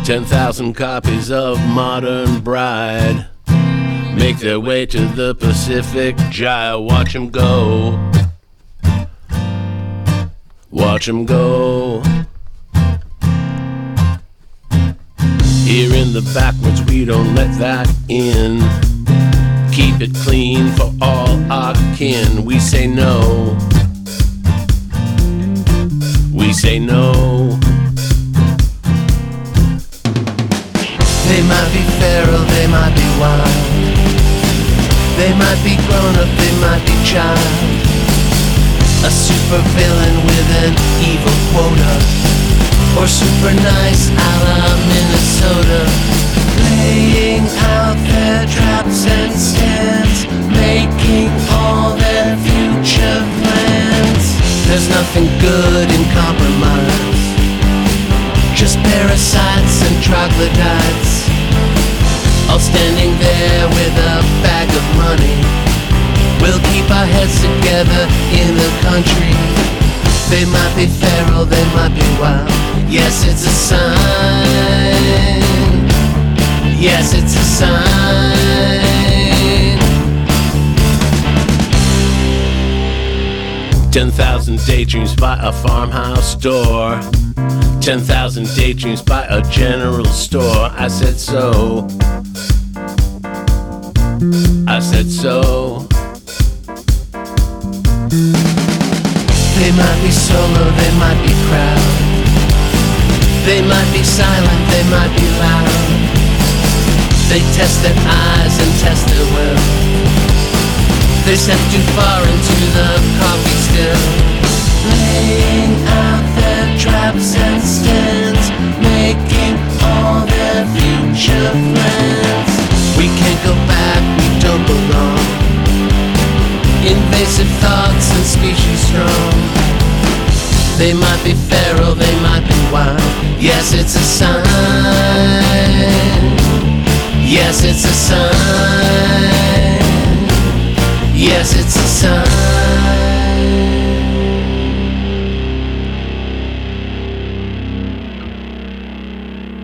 10,000 copies of Modern Bride make their way to the Pacific Gyre. Watch 'em go. Watch 'em go. Here in the backwoods we don't let that in. Keep it clean for all our kin. We say no. We say no. They might be feral, they might be wild. They might be grown up, they might be child. A super villain with an evil quota, or super nice a la Minnesota. Laying out their traps and snares, making all their future plans. There's nothing good in compromise, just parasites and troglodytes, all standing there with a bag of money. We'll keep our heads together in the country. They might be feral, they might be wild. Yes, it's a sign. Yes, it's a sign. 10,000 daydreams by a farmhouse door. 10,000 daydreams by a general store. I said so. I said so. They might be solo, they might be crowd. They might be silent, they might be loud. They test their eyes and test their will. They step too far into the coffee still. Laying out their traps and stands, making all their future plans. We can't go back, we don't belong. Invasive thoughts and species strong. They might be feral, they might be wild. Yes, it's a sign. Yes, it's a sign. Yes, it's a sign.